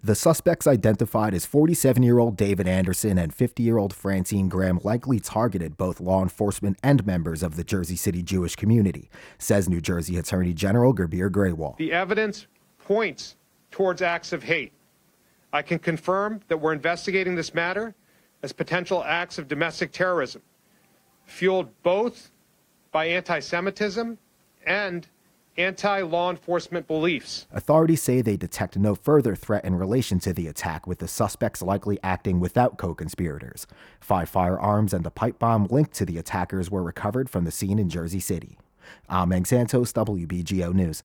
The suspects identified as 47-year-old David Anderson and 50-year-old Francine Graham likely targeted both law enforcement and members of the Jersey City Jewish community, says New Jersey Attorney General Gurbir Grewal. The evidence points towards acts of hate. I can confirm that we're investigating this matter as potential acts of domestic terrorism, fueled both by anti-Semitism and anti-law enforcement beliefs. Authorities say they detect no further threat in relation to the attack, with the suspects likely acting without co-conspirators. 5 firearms and a pipe bomb linked to the attackers were recovered from the scene in Jersey City. I'm Meg Santos, WBGO News.